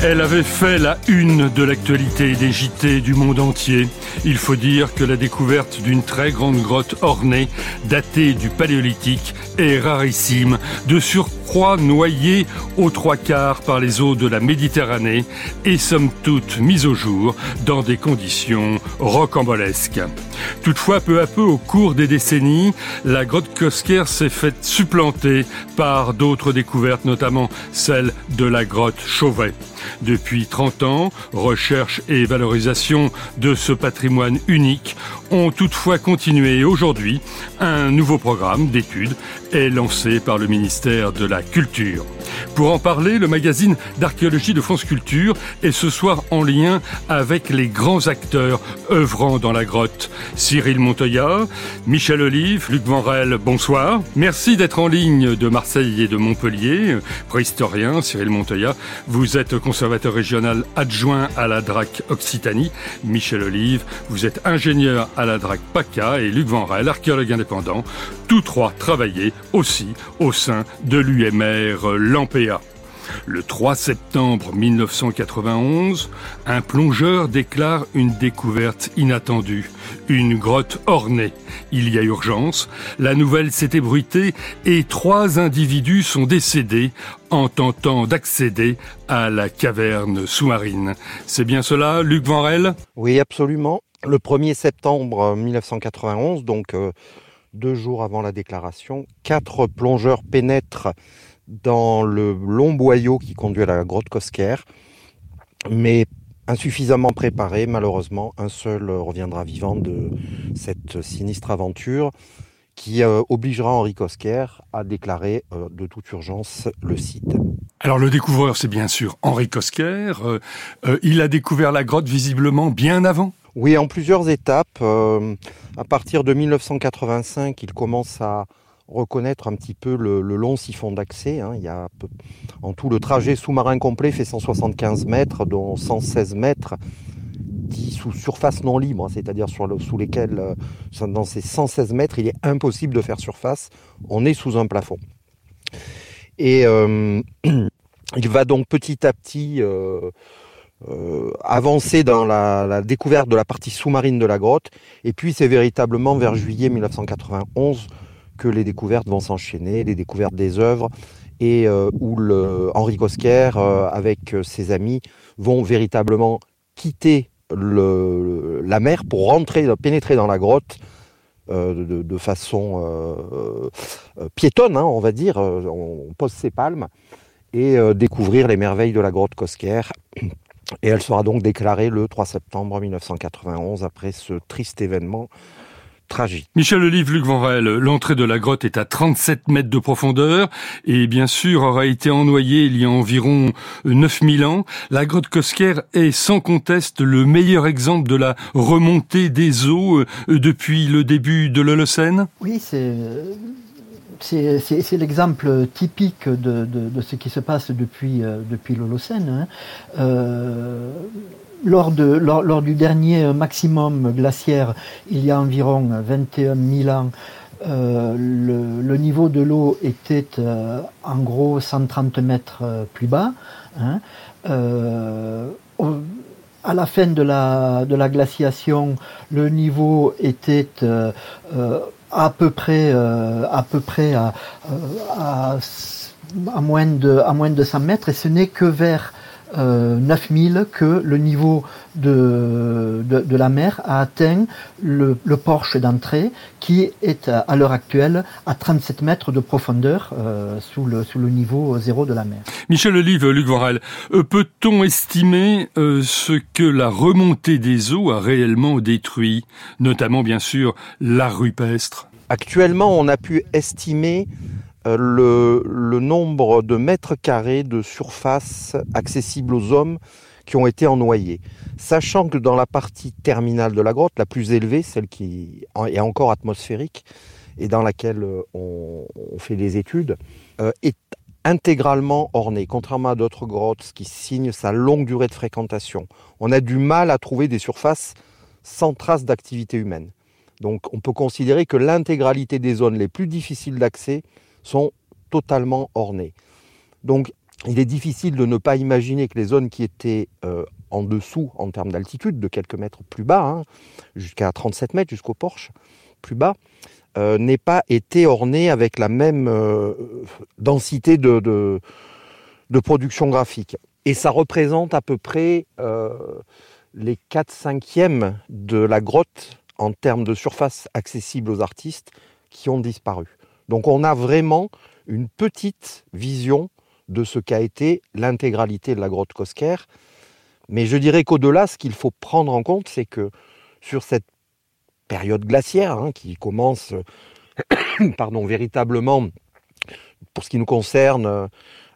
Elle avait fait la une de l'actualité des JT du monde entier. Il faut dire que la découverte d'une très grande grotte ornée, datée du Paléolithique, est rarissime, de surcroît noyée aux 3/4 par les eaux de la Méditerranée et somme toute mise au jour dans des conditions rocambolesques. Toutefois, peu à peu, au cours des décennies, la grotte Cosquer s'est faite supplanter par d'autres découvertes, notamment celle de la grotte Chauvet. Depuis 30 ans, recherche et valorisation de ce patrimoine unique ont toutefois continué. Aujourd'hui, un nouveau programme d'études est lancé par le ministère de la Culture. Pour en parler, le magazine d'archéologie de France Culture est ce soir en lien avec les grands acteurs œuvrant dans la grotte. Cyril Montoya, Michel Olive, Luc Vanrel, bonsoir. Merci d'être en ligne de Marseille et de Montpellier. Préhistorien, Cyril Montoya, vous êtes conservateur régional adjoint à la DRAC Occitanie. Michel Olive, vous êtes ingénieur à la DRAC PACA et Luc Vanrel, archéologue indépendant. Tous trois travaillaient aussi au sein de l'UMR Lampéa. Le 3 septembre 1991, un plongeur déclare une découverte inattendue, une grotte ornée. Il y a urgence, la nouvelle s'est ébruitée et 3 individus sont décédés en tentant d'accéder à la caverne sous-marine. C'est bien cela, Luc Vanrel ? Oui, absolument. Le 1er septembre 1991, donc 2 jours avant la déclaration, 4 plongeurs pénètrent dans le long boyau qui conduit à la grotte Cosquer, mais insuffisamment préparés, malheureusement. Un seul reviendra vivant de cette sinistre aventure qui obligera Henri Cosquer à déclarer de toute urgence le site. Alors le découvreur, c'est bien sûr Henri Cosquer. Il a découvert la grotte visiblement bien avant. Oui, en plusieurs étapes. À partir de 1985, il commence à reconnaître un petit peu le long siphon d'accès. Il y a en tout, le trajet sous-marin complet fait 175 mètres, dont 116 mètres dits sous surface non libre, c'est-à-dire sous lesquels, dans ces 116 mètres, il est impossible de faire surface. On est sous un plafond. Et il va donc petit à petit avancer dans la découverte de la partie sous-marine de la grotte. Et puis c'est véritablement vers juillet 1991 que les découvertes vont s'enchaîner, les découvertes des œuvres, et où Henri Cosquer, avec ses amis, vont véritablement quitter la mer pour pénétrer dans la grotte de façon piétonne, on va dire. On pose ses palmes et découvrir les merveilles de la grotte Cosquer. Et elle sera donc déclarée le 3 septembre 1991 après ce triste événement tragique. Michel Olive, Luc Vanrel, l'entrée de la grotte est à 37 mètres de profondeur et bien sûr aura été ennoyée il y a environ 9000 ans. La grotte Cosquer est sans conteste le meilleur exemple de la remontée des eaux depuis le début de l'Holocène. Oui, c'est l'exemple typique de ce qui se passe depuis l'Holocène. Lors du dernier maximum glaciaire, il y a environ 21 000 ans, le niveau de l'eau était en gros 130 mètres plus bas. À la fin de la glaciation, le niveau était à peu près à moins de 100 mètres, et ce n'est que vers 9000 que le niveau de la mer a atteint le porche d'entrée, qui est à l'heure actuelle à 37 mètres de profondeur sous le niveau zéro de la mer. Michel Olive, Luc Vanrel, peut-on estimer ce que la remontée des eaux a réellement détruit, notamment bien sûr l'art rupestre ? Actuellement, on a pu estimer le nombre de mètres carrés de surface accessible aux hommes qui ont été ennoyés. Sachant que dans la partie terminale de la grotte, la plus élevée, celle qui est encore atmosphérique et dans laquelle on fait des études, est intégralement ornée, contrairement à d'autres grottes, ce qui signe sa longue durée de fréquentation. On a du mal à trouver des surfaces sans trace d'activité humaine. Donc on peut considérer que l'intégralité des zones les plus difficiles d'accès sont totalement ornées. Donc il est difficile de ne pas imaginer que les zones qui étaient en dessous, en termes d'altitude, de quelques mètres plus bas, jusqu'à 37 mètres, jusqu'au Porche, plus bas, n'aient pas été ornées avec la même densité de production graphique. Et ça représente à peu près les 4/5e de la grotte en termes de surface accessible aux artistes qui ont disparu. Donc on a vraiment une petite vision de ce qu'a été l'intégralité de la grotte Cosquer. Mais je dirais qu'au-delà, ce qu'il faut prendre en compte, c'est que sur cette période glaciaire, qui commence véritablement, pour ce qui nous concerne,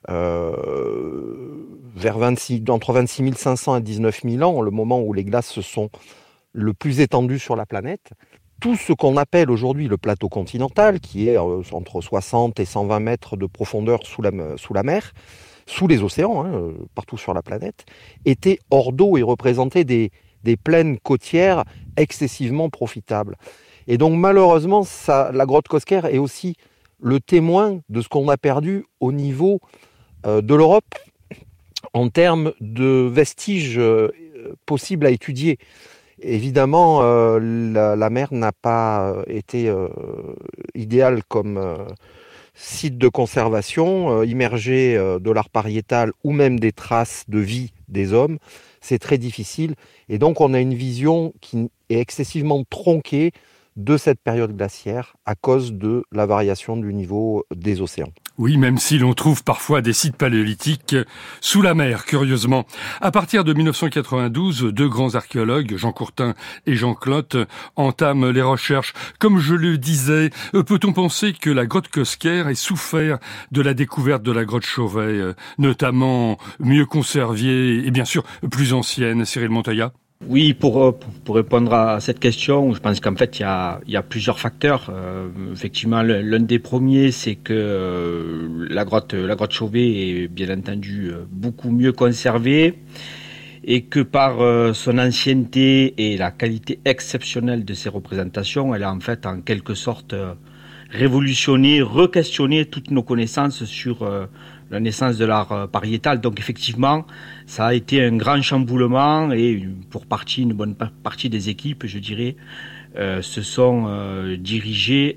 entre 26 500 et 19 000 ans, le moment où les glaces se sont le plus étendues sur la planète, tout ce qu'on appelle aujourd'hui le plateau continental, qui est entre 60 et 120 mètres de profondeur sous la mer, sous les océans, partout sur la planète, était hors d'eau et représentait des plaines côtières excessivement profitables. Et donc malheureusement, la grotte Cosquer est aussi le témoin de ce qu'on a perdu au niveau de l'Europe en termes de vestiges possibles à étudier. Évidemment, la mer n'a pas été idéale comme site de conservation, immergé de l'art pariétal ou même des traces de vie des hommes. C'est très difficile. Et donc, on a une vision qui est excessivement tronquée de cette période glaciaire à cause de la variation du niveau des océans. Oui, même si l'on trouve parfois des sites paléolithiques sous la mer, curieusement. À partir de 1992, deux grands archéologues, Jean Courtin et Jean Clotte, entament les recherches. Comme je le disais, peut-on penser que la grotte Cosquer ait souffert de la découverte de la grotte Chauvet, notamment mieux conservée et bien sûr plus ancienne, Cyril Montoya ? Oui, pour répondre à cette question, je pense qu'en fait il y a plusieurs facteurs. Effectivement, l'un des premiers, c'est que la grotte Chauvet est bien entendu beaucoup mieux conservée et que par son ancienneté et la qualité exceptionnelle de ses représentations, elle a en fait en quelque sorte révolutionné, re-questionné toutes nos connaissances sur la naissance de l'art pariétal. Donc effectivement, ça a été un grand chamboulement et une bonne partie des équipes, je dirais, se sont dirigées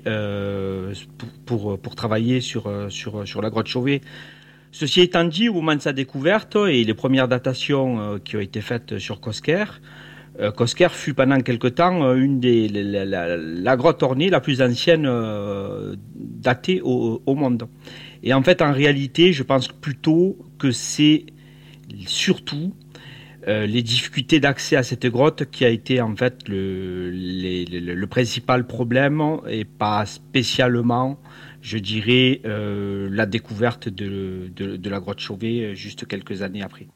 pour travailler sur la grotte Chauvet. Ceci étant dit, au moment de sa découverte et les premières datations qui ont été faites sur Cosquer, Cosquer fut pendant quelque temps la grotte ornée la plus ancienne datée au monde. Et en fait, en réalité, je pense plutôt que c'est surtout les difficultés d'accès à cette grotte qui a été en fait le principal problème et pas spécialement, je dirais, la découverte de la grotte Chauvet juste quelques années après.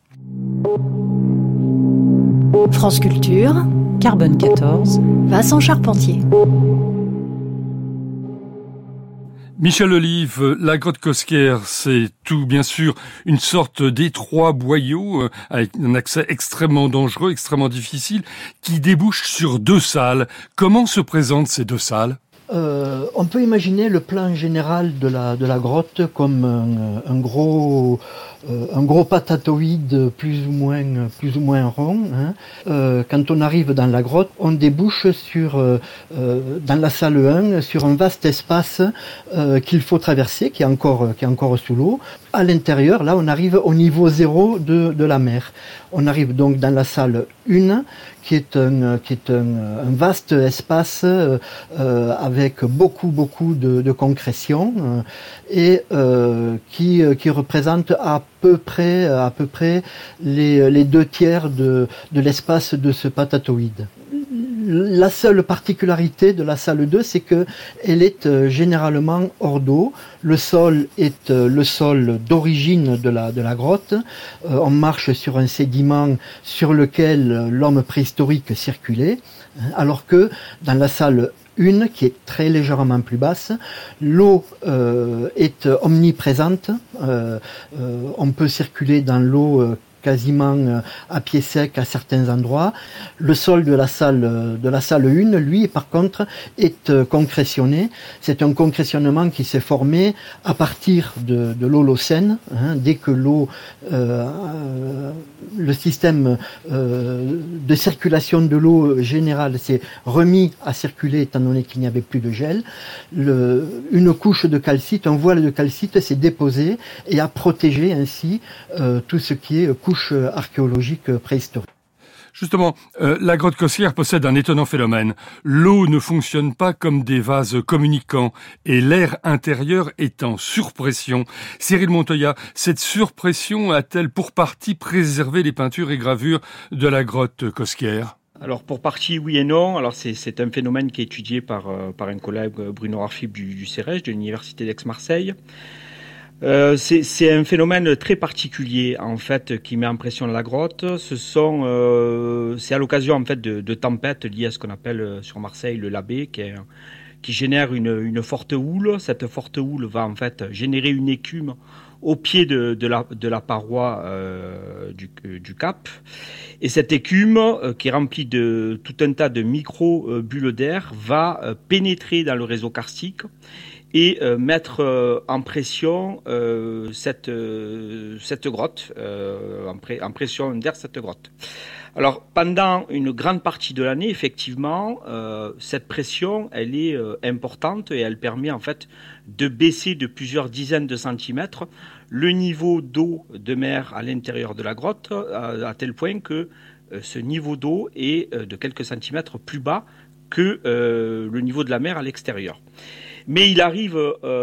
France Culture, Carbone 14, Vincent Charpentier. Michel Olive, la grotte Cosquer, c'est tout bien sûr une sorte d'étroit boyau avec un accès extrêmement dangereux, extrêmement difficile, qui débouche sur deux salles. Comment se présentent ces deux salles ? On peut imaginer le plan général de la grotte comme un gros patatoïde plus ou moins rond. Quand on arrive dans la grotte, on débouche dans la salle 1 sur un vaste espace qu'il faut traverser, qui est encore sous l'eau. À l'intérieur, là, on arrive au niveau 0 de la mer. On arrive donc dans la salle 1, qui est un vaste espace avec beaucoup de concrétion et qui représente à peu près les 2/3 de l'espace de ce patatoïde. La seule particularité de la salle 2, c'est que elle est généralement hors d'eau. Le sol est le sol d'origine de la grotte. On marche sur un sédiment sur lequel l'homme préhistorique circulait, alors que dans la salle 1, qui est très légèrement plus basse, l'eau est omniprésente. On peut circuler dans l'eau quasiment à pied sec à certains endroits. Le sol de la salle 1, lui, par contre, est concrétionné. C'est un concrétionnement qui s'est formé à partir de l'Holocène. Dès que l'eau, le système de circulation de l'eau générale s'est remis à circuler étant donné qu'il n'y avait plus de gel, une couche de calcite, un voile de calcite s'est déposé et a protégé ainsi tout ce qui est couche archéologique préhistorique. Justement, la grotte Cosquières possède un étonnant phénomène. L'eau ne fonctionne pas comme des vases communicants et l'air intérieur est en surpression. Cyril Montoya, cette surpression a-t-elle pour partie préservé les peintures et gravures de la grotte Cosquières ? Alors pour partie oui et non. Alors c'est un phénomène qui est étudié par un collègue, Bruno Arfib du CEREJ, de l'Université d'Aix-Marseille. C'est un phénomène très particulier en fait qui met en pression la grotte. C'est à l'occasion en fait de tempêtes liées à ce qu'on appelle sur Marseille le labé, qui génère une forte houle. Cette forte houle va en fait générer une écume au pied de la paroi du cap. Et cette écume, qui est remplie de tout un tas de micro-bulles d'air, va pénétrer dans le réseau karstique et mettre en pression cette grotte, en pression d'air cette grotte. Alors, pendant une grande partie de l'année, effectivement, cette pression, elle est importante et elle permet en fait de baisser de plusieurs dizaines de centimètres le niveau d'eau de mer à l'intérieur de la grotte, à tel point que ce niveau d'eau est de quelques centimètres plus bas que le niveau de la mer à l'extérieur. Mais il arrive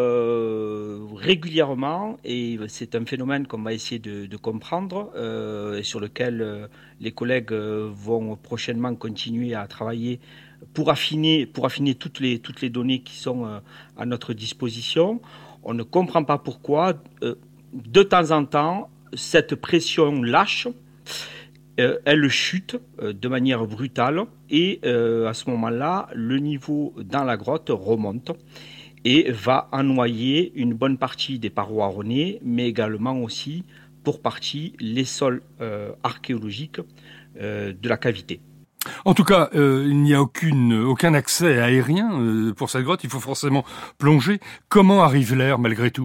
régulièrement, et c'est un phénomène qu'on va essayer de comprendre, et sur lequel les collègues vont prochainement continuer à travailler pour affiner toutes les données qui sont à notre disposition. On ne comprend pas pourquoi, de temps en temps, cette pression lâche, elle chute de manière brutale, et à ce moment-là, le niveau dans la grotte remonte et va ennoyer une bonne partie des parois ornées, mais également aussi, pour partie, les sols archéologiques de la cavité. En tout cas, il n'y a aucun accès aérien pour cette grotte, il faut forcément plonger. Comment arrive l'air malgré tout ?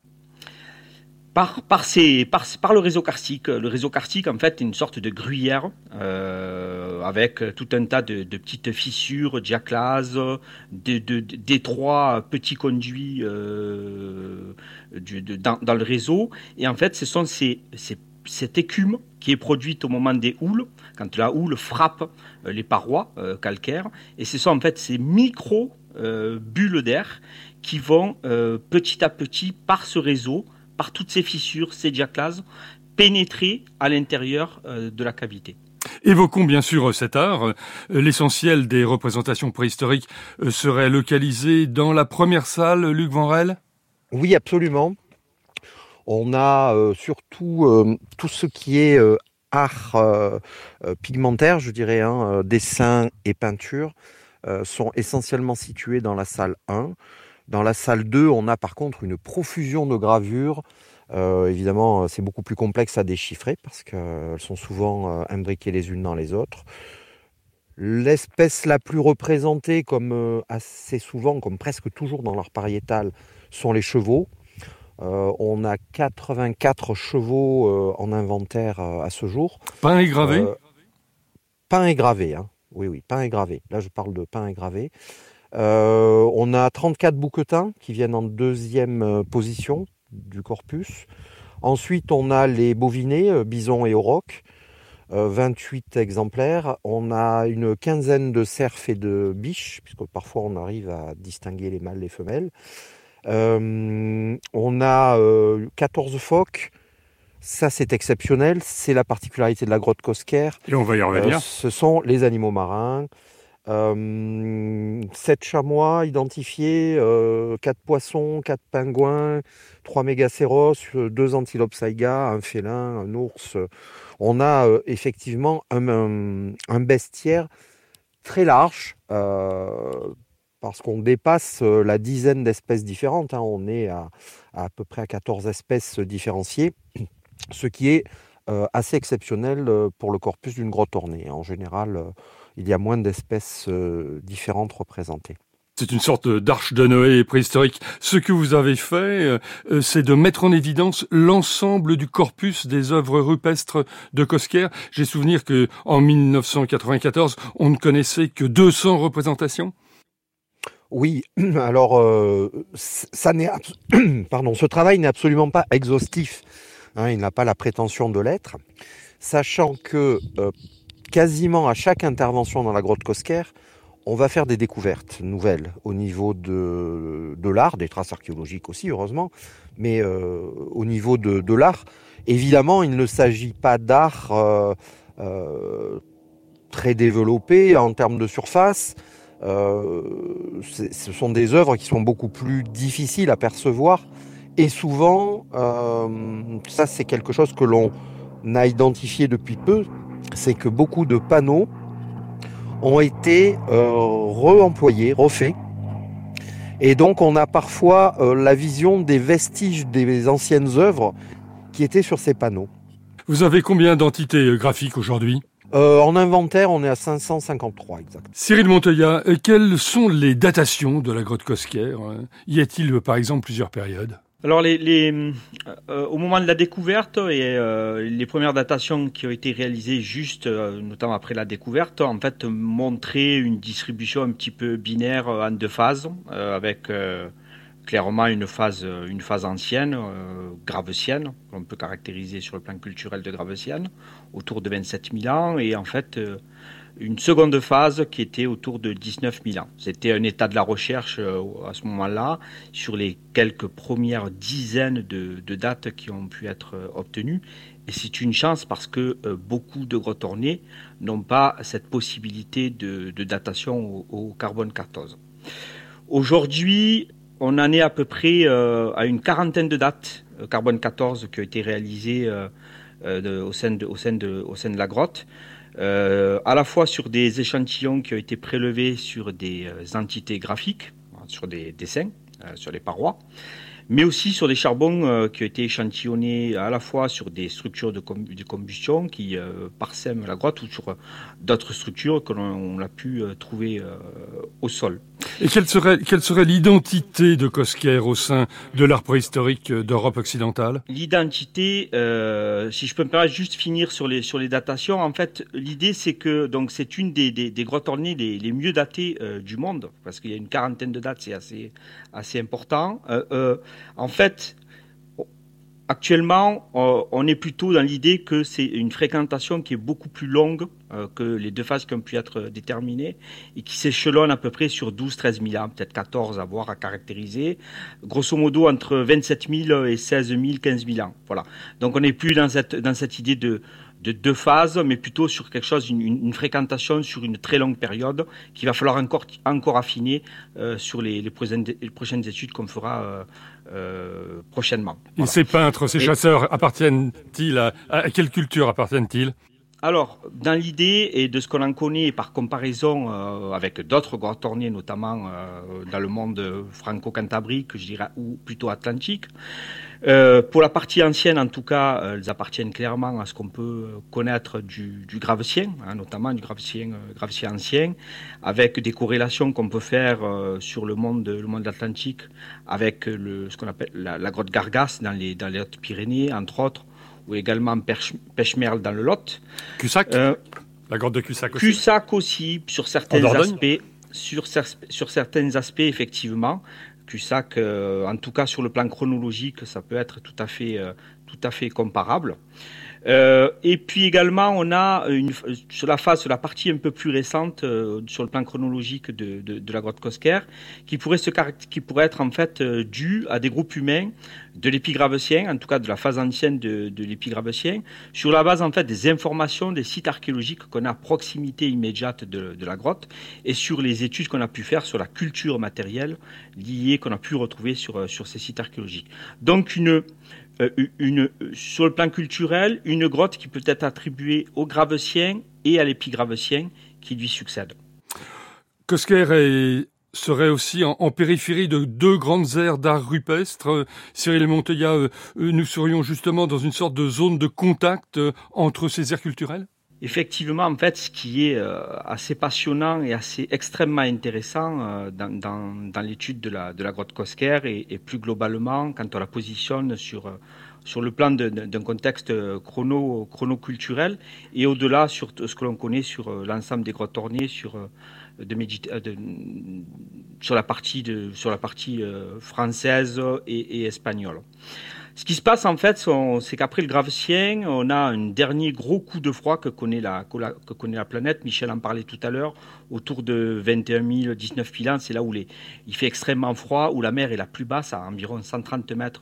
Par le réseau karstique. Le réseau karstique, en fait, est une sorte de gruyère avec tout un tas de petites fissures, diaclases, d'étroits petits conduits dans le réseau. Et en fait, ce sont cette écume qui est produite au moment des houles, quand la houle frappe les parois calcaires. Et ce sont en fait ces micro-bulles d'air qui vont petit à petit, par ce réseau, par toutes ces fissures, ces diaclases, pénétrer à l'intérieur de la cavité. Évoquons bien sûr cet art. L'essentiel des représentations préhistoriques serait localisé dans la première salle, Luc Vanrel ? Oui, absolument. On a surtout tout ce qui est art pigmentaire, je dirais, dessin et peinture, sont essentiellement situés dans la salle 1. Dans la salle 2, on a par contre une profusion de gravures. Évidemment, c'est beaucoup plus complexe à déchiffrer parce qu'elles sont souvent imbriquées les unes dans les autres. L'espèce la plus représentée, comme assez souvent, comme presque toujours dans l'art pariétal, sont les chevaux. On a 84 chevaux en inventaire à ce jour. Peints et gravés ? Peints et gravés, oui, peints et gravés. Là, je parle de peints et gravés. On a 34 bouquetins qui viennent en deuxième position du corpus. Ensuite, on a les bovinets, bisons et aurochs, 28 exemplaires. On a une quinzaine de cerfs et de biches, puisque parfois on arrive à distinguer les mâles et les femelles. On a 14 phoques. Ça, c'est exceptionnel. C'est la particularité de la grotte Cosquières. Et on va y revenir. Ce sont les animaux marins. 7 chamois identifiés, 4 poissons, 4 pingouins, 3 mégacéros, 2 antilopes saïga, un félin, un ours. On a effectivement un bestiaire très large parce qu'on dépasse la dizaine d'espèces différentes. On est à peu près à 14 espèces différenciées, ce qui est assez exceptionnel pour le corpus d'une grotte ornée. En général, il y a moins d'espèces différentes représentées. C'est une sorte d'arche de Noé préhistorique. Ce que vous avez fait, c'est de mettre en évidence l'ensemble du corpus des œuvres rupestres de Cosquer. J'ai souvenir que en 1994, on ne connaissait que 200 représentations. Oui, alors ce travail n'est absolument pas exhaustif. Il n'a pas la prétention de l'être, sachant que quasiment à chaque intervention dans la grotte Cosquer, on va faire des découvertes nouvelles au niveau de l'art, des traces archéologiques aussi, heureusement, mais au niveau de l'art, évidemment, il ne s'agit pas d'art très développé en termes de surface. Ce sont des œuvres qui sont beaucoup plus difficiles à percevoir, et souvent, ça c'est quelque chose que l'on a identifié depuis peu, c'est que beaucoup de panneaux ont été réemployés, refaits. Et donc on a parfois la vision des vestiges des anciennes œuvres qui étaient sur ces panneaux. Vous avez combien d'entités graphiques aujourd'hui ? En inventaire, on est à 553 exact. Cyril Montoya, quelles sont les datations de la grotte Cosquer ? Y a-t-il par exemple plusieurs périodes ? Alors, au moment de la découverte et les premières datations qui ont été réalisées juste, notamment après la découverte, en fait, montraient une distribution un petit peu binaire en deux phases, avec clairement une phase ancienne, gravecienne, qu'on peut caractériser sur le plan culturel de gravecienne, autour de 27 000 ans, et en fait une seconde phase qui était autour de 19 000 ans. C'était un état de la recherche à ce moment-là, sur les quelques premières dizaines de dates qui ont pu être obtenues. Et c'est une chance parce que beaucoup de grottes ornées n'ont pas cette possibilité de datation au carbone 14. Aujourd'hui, on en est à peu près à une quarantaine de dates carbone 14 qui ont été réalisées au sein de la grotte. À la fois sur des échantillons qui ont été prélevés sur des entités graphiques, sur des dessins, sur les parois, mais aussi sur des charbons qui ont été échantillonnés à la fois sur des structures de combustion qui parsèment la grotte ou sur d'autres structures que l'on a pu trouver au sol. Et quelle serait l'identité de Cosquer au sein de l'art préhistorique d'Europe occidentale ? L'identité, si je peux me permettre juste finir sur les datations, en fait, l'idée c'est que donc c'est une des grottes ornées les mieux datées du monde, parce qu'il y a une quarantaine de dates, c'est assez important. En fait, actuellement, on est plutôt dans l'idée que c'est une fréquentation qui est beaucoup plus longue que les deux phases qui ont pu être déterminées et qui s'échelonne à peu près sur 12-13 000 ans, peut-être 14 à voir, à caractériser. Grosso modo, entre 27 000 et 16 000, 15 000 ans. Voilà. Donc on n'est plus dans cette idée de deux phases, mais plutôt sur quelque chose, une fréquentation sur une très longue période qu'il va falloir encore affiner sur les prochaines études qu'on fera prochainement. Voilà. Et ces peintres, ces chasseurs, appartiennent-ils à quelle culture appartiennent-ils ? Alors, dans l'idée et de ce qu'on en connaît par comparaison avec d'autres grottes ornées, notamment dans le monde franco-cantabrique, je dirais, ou plutôt atlantique, pour la partie ancienne, en tout cas, elles appartiennent clairement à ce qu'on peut connaître du gravecien, notamment du gravecien ancien, avec des corrélations qu'on peut faire sur le monde atlantique avec ce qu'on appelle la grotte Gargas dans les Hautes-Pyrénées, entre autres, ou également Pechmerle dans le Lot. Cussac, la grotte de Cussac aussi. Cussac aussi, sur certains aspects. Sur certains aspects, effectivement. Cussac, en tout cas sur le plan chronologique, ça peut être tout à fait comparable. Et puis également, on a sur la partie un peu plus récente, sur le plan chronologique de la grotte Cosquer, qui pourrait être en fait due à des groupes humains de l'épigravecien, en tout cas de la phase ancienne de l'épigravecien, sur la base en fait des informations des sites archéologiques qu'on a à proximité immédiate de la grotte, et sur les études qu'on a pu faire sur la culture matérielle liée qu'on a pu retrouver sur ces sites archéologiques. Donc sur le plan culturel, une grotte qui peut être attribuée au gravecien et à l'épigravecien qui lui succèdent. Cosquer est serait aussi en périphérie de deux grandes aires d'art rupestre. Cyril Monteillat, nous serions justement dans une sorte de zone de contact entre ces aires culturelles ? Effectivement, en fait, ce qui est assez passionnant et assez extrêmement intéressant dans l'étude de la grotte Cosquer et plus globalement quand on la positionne sur le plan d'un contexte chronoculturel et au-delà sur ce que l'on connaît sur l'ensemble des grottes ornées, sur la partie française et espagnole. Ce qui se passe en fait, c'est qu'après le Gravecien, on a un dernier gros coup de froid que connaît la planète. Michel en parlait tout à l'heure, autour de 21 000, 19 000 ans. C'est là où il fait extrêmement froid, où la mer est la plus basse, à environ 130 mètres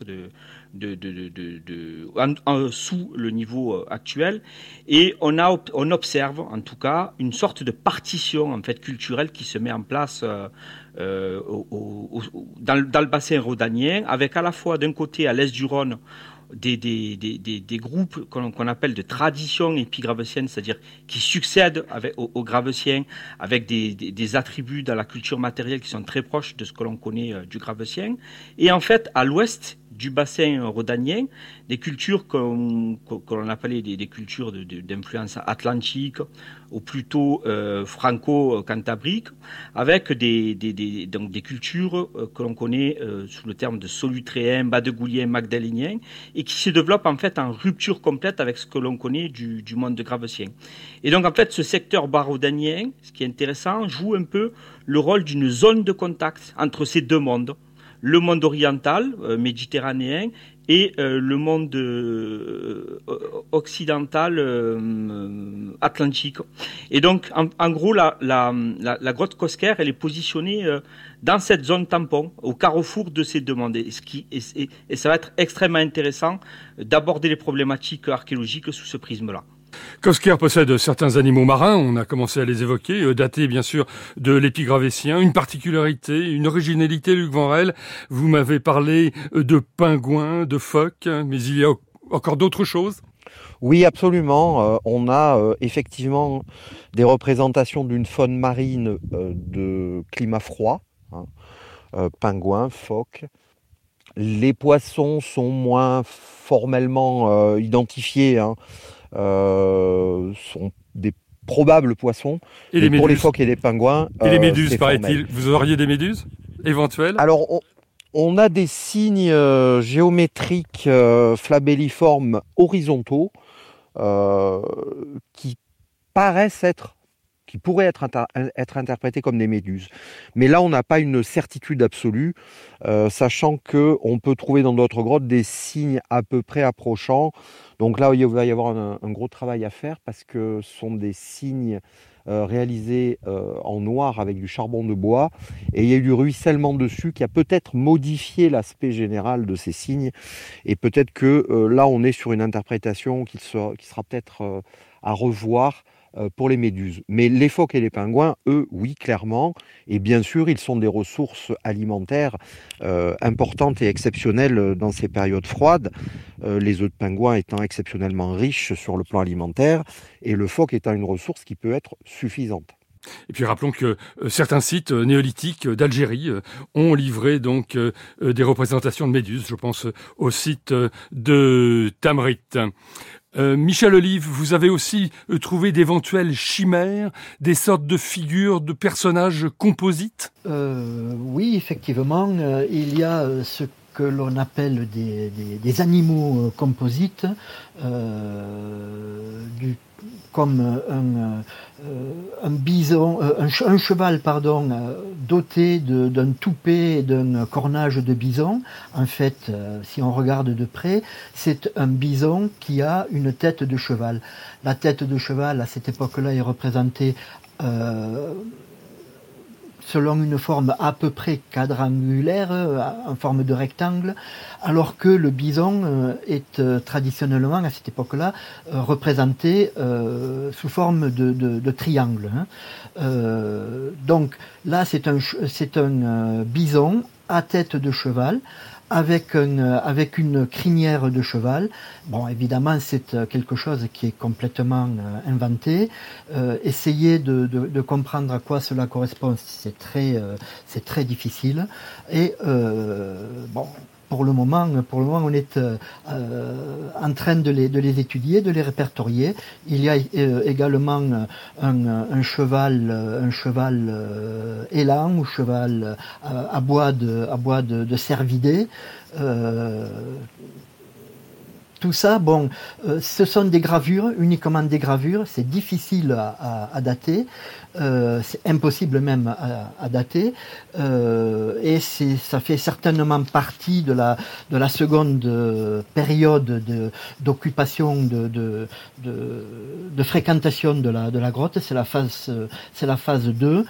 sous le niveau actuel. Et on observe, en tout cas, une sorte de partition en fait culturelle qui se met en place dans le bassin rhodanien, avec à la fois d'un côté à l'est du Rhône des groupes qu'on appelle de tradition épigravecienne, c'est-à-dire qui succèdent aux Graveciens, avec des attributs dans la culture matérielle qui sont très proches de ce que l'on connaît du Gravecien. Et en fait, à l'ouest du bassin rhodanien, des cultures qu'on appelait des cultures d'influence atlantique ou plutôt franco-cantabrique, avec donc des cultures que l'on connaît sous le terme de solutréens, badegouliens, magdaléniens, et qui se développent en fait en rupture complète avec ce que l'on connaît du monde gravecien. Et donc en fait, ce secteur bas-rhodanien, ce qui est intéressant, joue un peu le rôle d'une zone de contact entre ces deux mondes. Le monde oriental, méditerranéen, et le monde occidental, atlantique. Et donc, en gros, la grotte Cosquer, elle est positionnée dans cette zone tampon, au carrefour de ces deux mondes. Et ça va être extrêmement intéressant d'aborder les problématiques archéologiques sous ce prisme-là. Cosquer possède certains animaux marins, on a commencé à les évoquer, datés bien sûr de l'épigravecien. Une particularité, une originalité, Luc Vanrel, vous m'avez parlé de pingouins, de phoques, mais il y a encore d'autres choses ? Oui, absolument. On a effectivement des représentations d'une faune marine de climat froid, pingouins, phoques. Les poissons sont moins formellement identifiés, sont des probables poissons. Et pour les phoques et les pingouins, et les méduses, paraît-il. Vous auriez des méduses éventuelles ? Alors, on a des signes géométriques flabelliformes horizontaux qui pourraient être interprétés comme des méduses. Mais là, on n'a pas une certitude absolue, sachant qu'on peut trouver dans d'autres grottes des signes à peu près approchants. Donc là, il va y avoir un gros travail à faire parce que ce sont des signes réalisés en noir avec du charbon de bois. Et il y a eu du ruissellement dessus qui a peut-être modifié l'aspect général de ces signes. Et peut-être que là, on est sur une interprétation qui sera peut-être à revoir pour les méduses. Mais les phoques et les pingouins, eux, oui, clairement. Et bien sûr, ils sont des ressources alimentaires importantes et exceptionnelles dans ces périodes froides. Les œufs de pingouin étant exceptionnellement riches sur le plan alimentaire et le phoque étant une ressource qui peut être suffisante. Et puis rappelons que certains sites néolithiques d'Algérie ont livré donc des représentations de méduses. Je pense au site de Tamrit. Michel Olive, vous avez aussi trouvé d'éventuelles chimères, des sortes de figures, de personnages composites ? Oui, effectivement, il y a ce que l'on appelle des animaux composites, comme un bison, un cheval, doté d'un toupet et d'un cornage de bison. En fait, si on regarde de près, c'est un bison qui a une tête de cheval. La tête de cheval, à cette époque-là, est représentée selon une forme à peu près quadrangulaire, en forme de rectangle, alors que le bison est traditionnellement, à cette époque-là, représenté sous forme de triangle. Donc là, c'est un bison à tête de cheval, avec une crinière de cheval. Bon, évidemment, c'est quelque chose qui est complètement inventé. Essayer de comprendre à quoi cela correspond, c'est très difficile. Et bon. Pour le moment, on est en train de les étudier, de les répertorier. Il y a également un cheval élan ou cheval à bois de cervidés. Tout ça, bon, ce sont des gravures, uniquement des gravures. C'est difficile à dater. C'est impossible même à dater, et ça fait certainement partie de la seconde période d'occupation de fréquentation de la grotte. C'est la phase 2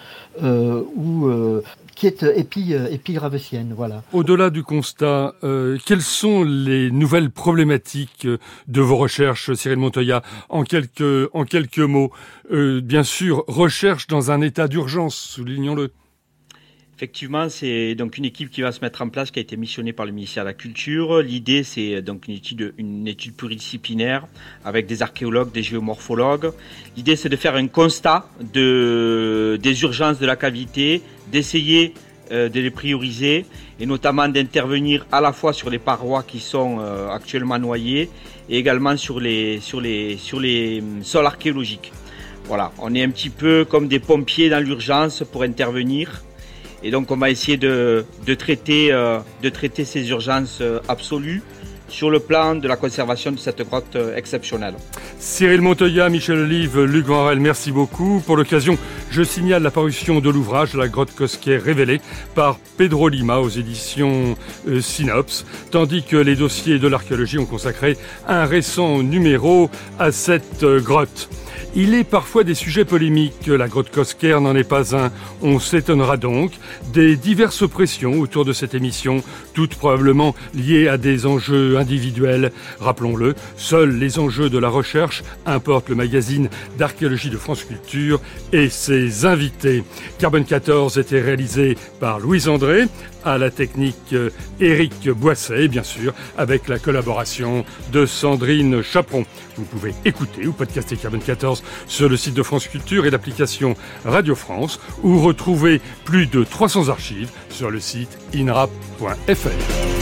qui est épigravesienne, voilà. Au-delà du constat, quelles sont les nouvelles problématiques de vos recherches, Cyril Montoya, en quelques mots? Bien sûr, recherche dans un état d'urgence, soulignons-le. Effectivement, c'est donc une équipe qui va se mettre en place, qui a été missionnée par le ministère de la Culture. L'idée, c'est donc une étude pluridisciplinaire avec des archéologues, des géomorphologues. L'idée, c'est de faire un constat des urgences de la cavité, d'essayer de les prioriser et notamment d'intervenir à la fois sur les parois qui sont actuellement noyées et également sur les sols archéologiques. Voilà, on est un petit peu comme des pompiers dans l'urgence pour intervenir. Et donc on va essayer de traiter ces urgences absolues sur le plan de la conservation de cette grotte exceptionnelle. Cyril Montoya, Michel Olive, Luc Vanrel, merci beaucoup. Pour l'occasion, je signale la parution de l'ouvrage La grotte Cosquer révélée par Pedro Lima aux éditions Synops, tandis que les dossiers de l'archéologie ont consacré un récent numéro à cette grotte. Il est parfois des sujets polémiques, la grotte Cosquer n'en est pas un. On s'étonnera donc des diverses pressions autour de cette émission, toutes probablement liées à des enjeux individuels. Rappelons-le, seuls les enjeux de la recherche importent le magazine d'archéologie de France Culture et ses invités. Carbone 14 était réalisé par Louise André, à la technique Éric Boisset, bien sûr, avec la collaboration de Sandrine Chaperon. Vous pouvez écouter ou podcaster Carbone 14 sur le site de France Culture et l'application Radio France, ou retrouver plus de 300 archives sur le site inrap.fr.